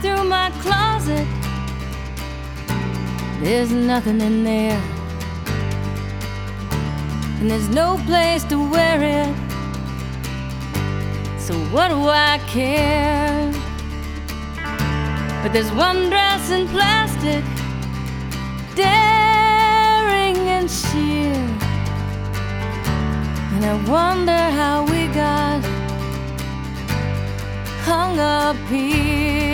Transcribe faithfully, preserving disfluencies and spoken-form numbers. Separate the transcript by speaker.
Speaker 1: through my closet, there's nothing in there, and there's no place to wear it. So what do I care? But there's one dress in plastic, daring and sheer, and I wonder how we got hung up here.